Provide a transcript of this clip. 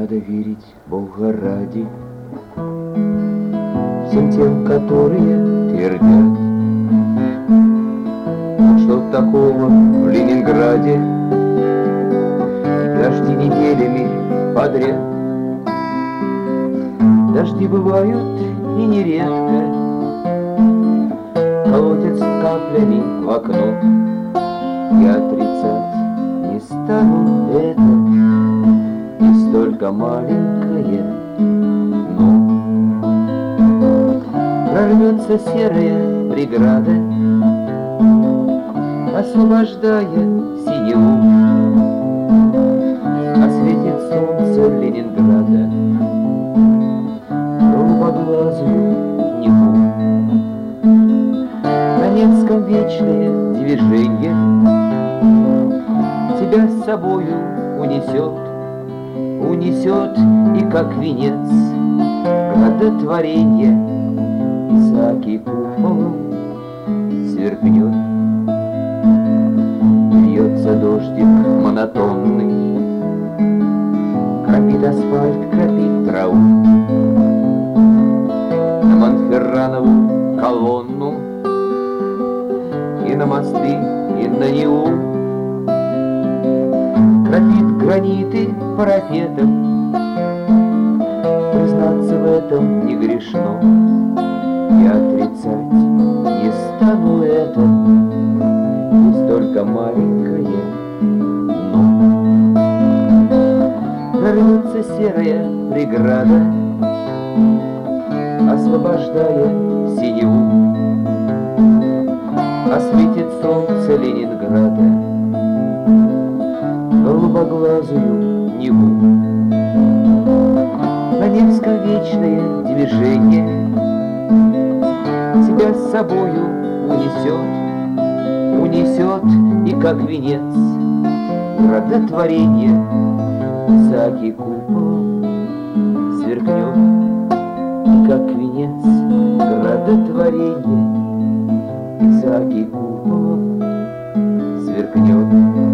надо верить Бога ради всем тем, которые твердят, что такого в Ленинграде дожди неделями подряд. Дожди бывают и нередко, колотятся каплями в окно. Я отрицать не стану это, не столько маленькое, но прорвется серая преграда, освобождая синеву, осветит солнце Ленинграда голубоглазую Неву. На Невском вечное движенье тебя с собою унесет, унесет и как венец градотворенье Исааки куполом сверкнет. Льется дождик монотонный, кропит асфальт, кропит траву, на Монферранову колонну и на мосты, и на Неву. Кропит граниты парапетом, признаться в этом не грешно. Я отрицать не стану это, не столько маленькое, но рвется серая преграда, освобождая синеву, осветит солнце Ленинграда голубоглазую Неву. На Невском вечное движение тебя с собою унесет, унесет и как венец градотворенье Исааки куполом сверкнет, и как венец градотворенье Исааки куполом сверкнет.